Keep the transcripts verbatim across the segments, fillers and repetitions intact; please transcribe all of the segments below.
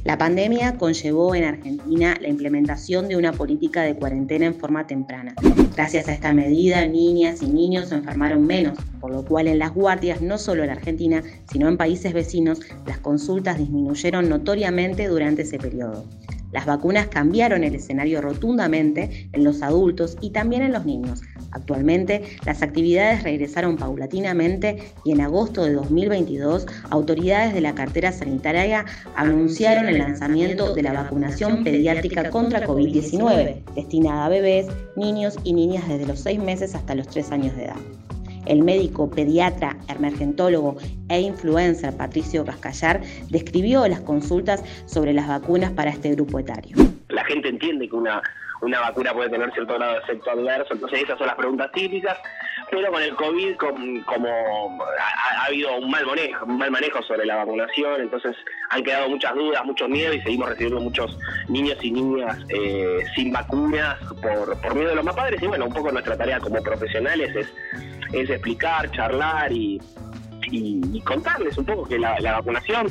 La pandemia conllevó en Argentina la implementación de una política de cuarentena en forma temprana. Gracias a esta medida, niñas y niños se enfermaron menos, por lo cual en las guardias, no solo en Argentina, sino en países vecinos, las consultas disminuyeron notoriamente durante ese periodo. Las vacunas cambiaron el escenario rotundamente en los adultos y también en los niños. Actualmente, las actividades regresaron paulatinamente y en agosto de dos mil veintidós, autoridades de la cartera sanitaria anunciaron el lanzamiento de la vacunación pediátrica contra covid diecinueve, destinada a bebés, niños y niñas desde los seis meses hasta los tres años de edad. El médico, pediatra, emergentólogo e influencer Patricio Cascallar describió las consultas sobre las vacunas para este grupo etario. La gente entiende que una, una vacuna puede tener cierto grado de efecto adverso, entonces esas son las preguntas típicas, pero con el COVID com, como ha, ha habido un mal manejo, un mal manejo sobre la vacunación, entonces han quedado muchas dudas, muchos miedos y seguimos recibiendo muchos niños y niñas eh, sin vacunas por, por miedo de los más padres y bueno, un poco nuestra tarea como profesionales es es explicar, charlar y, y, y contarles un poco que la, la vacunación,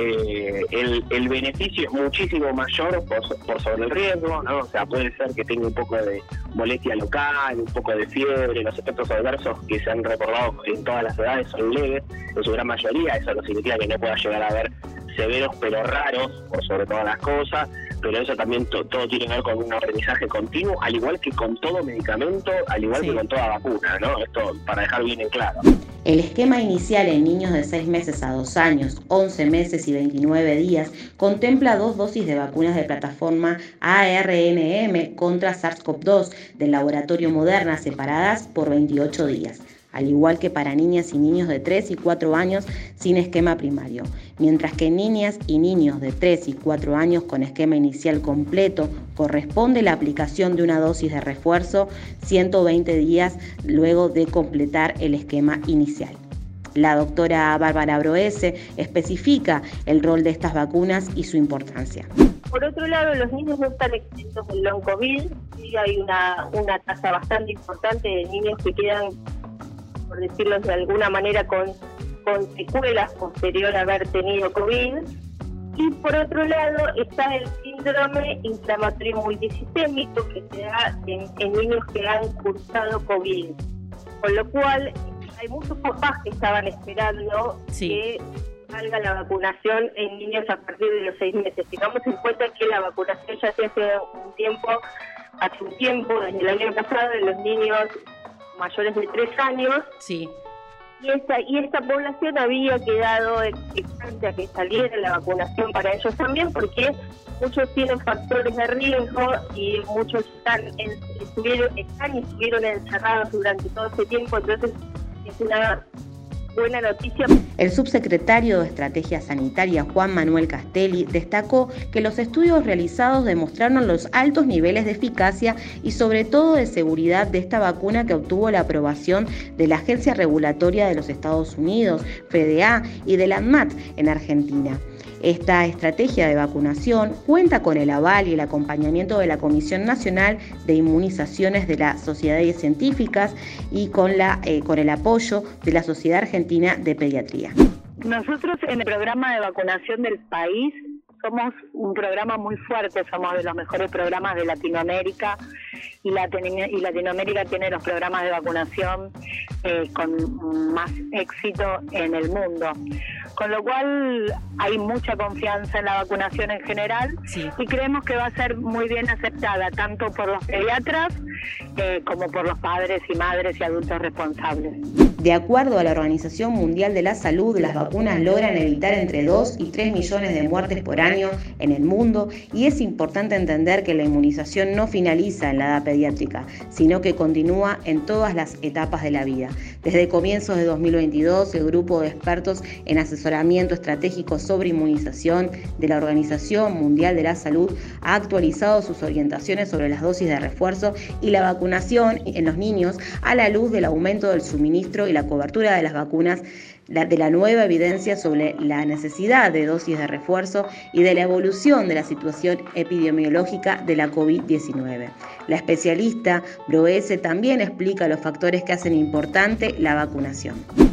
eh, el, el beneficio es muchísimo mayor por, por sobre el riesgo, ¿no? O sea, puede ser que tenga un poco de molestia local, un poco de fiebre, los efectos adversos que se han recordado en todas las edades son leves, en su gran mayoría, eso no significa que no pueda llegar a haber severos pero raros, por sobre todas las cosas, pero eso también to, todo tiene que ver con un aprendizaje continuo, al igual que con todo medicamento, al igual sí. que con toda vacuna, ¿no? Esto para dejar bien en claro. El esquema inicial en niños de seis meses a dos años, once meses y veintinueve días contempla dos dosis de vacunas de plataforma A R N M contra SARS CoV dos del laboratorio Moderna separadas por veintiocho días. Al igual que para niñas y niños de tres y cuatro años sin esquema primario, mientras que niñas y niños de tres y cuatro años con esquema inicial completo corresponde la aplicación de una dosis de refuerzo ciento veinte días luego de completar el esquema inicial. La doctora Bárbara Broese especifica el rol de estas vacunas y su importancia. Por otro lado, los niños no están exentos del long COVID, sí hay una, una tasa bastante importante de niños que quedan, por decirlo de alguna manera, con, con secuelas posterior a haber tenido COVID. Y por otro lado está el síndrome inflamatorio multisistémico que se da en, en niños que han cursado COVID. Con lo cual hay muchos papás que estaban esperando sí. que salga la vacunación en niños a partir de los seis meses. Tengamos en cuenta que la vacunación ya se hace un tiempo, hace un tiempo, desde el año pasado, en los niños mayores de tres años, sí. y esta y esta población había quedado expectante a que saliera la vacunación para ellos también, porque muchos tienen factores de riesgo y muchos están, en, estuvieron, están y estuvieron encerrados durante todo ese tiempo, entonces es una buena noticia. El subsecretario de Estrategia Sanitaria, Juan Manuel Castelli, destacó que los estudios realizados demostraron los altos niveles de eficacia y sobre todo de seguridad de esta vacuna que obtuvo la aprobación de la Agencia Regulatoria de los Estados Unidos, F D A, y de la ANMAT en Argentina. Esta estrategia de vacunación cuenta con el aval y el acompañamiento de la Comisión Nacional de Inmunizaciones de las Sociedades Científicas y con, la, eh, con el apoyo de la Sociedad Argentina de Pediatría. Nosotros en el programa de vacunación del país somos un programa muy fuerte, somos de los mejores programas de Latinoamérica y, Latin- y Latinoamérica tiene los programas de vacunación eh, con más éxito en el mundo. Con lo cual hay mucha confianza en la vacunación en general sí. y creemos que va a ser muy bien aceptada tanto por los pediatras eh, como por los padres y madres y adultos responsables. De acuerdo a la Organización Mundial de la Salud, las vacunas logran evitar entre dos y tres millones de muertes por año en el mundo y es importante entender que la inmunización no finaliza en la edad pediátrica, sino que continúa en todas las etapas de la vida. Desde comienzos de dos mil veintidós, el grupo de expertos en asesoramiento estratégico sobre inmunización de la Organización Mundial de la Salud ha actualizado sus orientaciones sobre las dosis de refuerzo y la vacunación en los niños a la luz del aumento del suministro y la cobertura de las vacunas, de la nueva evidencia sobre la necesidad de dosis de refuerzo y de la evolución de la situación epidemiológica de la covid diecinueve. La especialista Broese también explica los factores que hacen importante la vacunación.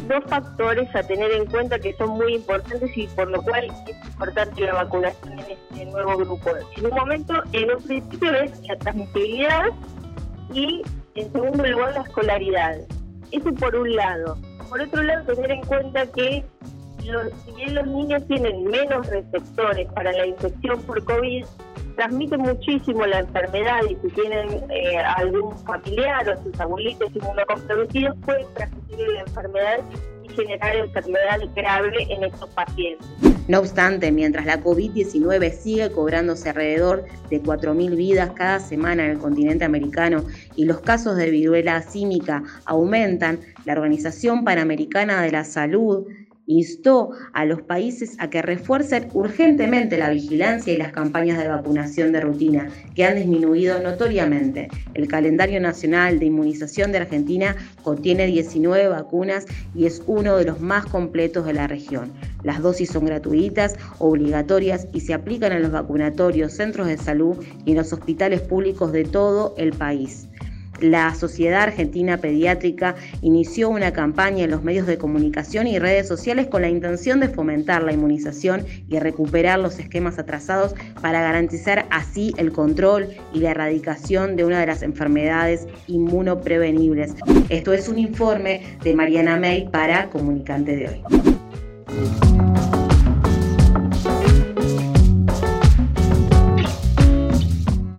dos factores a tener en cuenta que son muy importantes y por lo cual es importante la vacunación en este nuevo grupo. En un momento, en un principio es la transmisibilidad y en segundo lugar la escolaridad. Eso por un lado. Por otro lado, tener en cuenta que los, si bien los niños tienen menos receptores para la infección por COVID, transmiten muchísimo la enfermedad y si tienen eh, algún familiar o sus abuelitos inmunocomprometidos pueden transmitir la enfermedad y generar enfermedad grave en estos pacientes. No obstante, mientras la COVID diecinueve sigue cobrándose alrededor de cuatro mil vidas cada semana en el continente americano y los casos de viruela símica aumentan, la Organización Panamericana de la Salud instó a los países a que refuercen urgentemente la vigilancia y las campañas de vacunación de rutina, que han disminuido notoriamente. El calendario nacional de inmunización de Argentina contiene diecinueve vacunas y es uno de los más completos de la región. Las dosis son gratuitas, obligatorias y se aplican en los vacunatorios, centros de salud y en los hospitales públicos de todo el país. La Sociedad Argentina Pediátrica inició una campaña en los medios de comunicación y redes sociales con la intención de fomentar la inmunización y recuperar los esquemas atrasados para garantizar así el control y la erradicación de una de las enfermedades inmunoprevenibles. Esto es un informe de Mariana May para Comunicante de Hoy.